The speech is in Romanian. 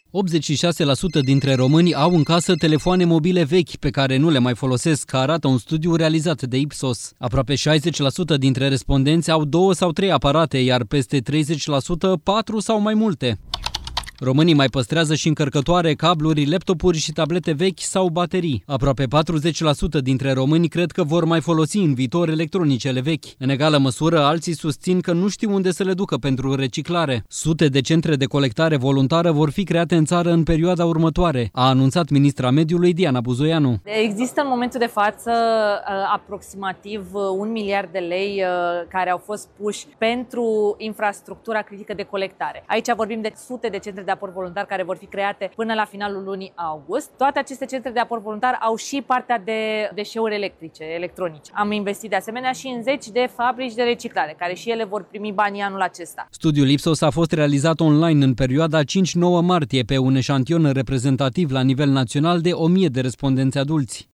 86% dintre români au în casă telefoane mobile vechi pe care nu le mai folosesc, arată un studiu realizat de Ipsos. Aproape 60% dintre respondenți au 2 sau 3 aparate, iar peste 30% 4 sau mai multe. Românii mai păstrează și încărcătoare, cabluri, laptopuri și tablete vechi sau baterii. Aproape 40% dintre români cred că vor mai folosi în viitor electronicele vechi. În egală măsură, alții susțin că nu știu unde să le ducă pentru reciclare. Sute de centre de colectare voluntară vor fi create în țară în perioada următoare, a anunțat ministra mediului Diana Buzoianu. Există în momentul de față aproximativ 1 miliard de lei care au fost puși pentru infrastructura critică de colectare. Aici vorbim de sute de centre de aport voluntar care vor fi create până la finalul lunii august. Toate aceste centre de aport voluntar au și partea de deșeuri electronice. Am investit de asemenea și în 10 de fabrici de reciclare, care și ele vor primi banii anul acesta. Studiul Ipsos a fost realizat online în perioada 5-9 martie pe un eșantion reprezentativ la nivel național de 1000 de respondenți adulți.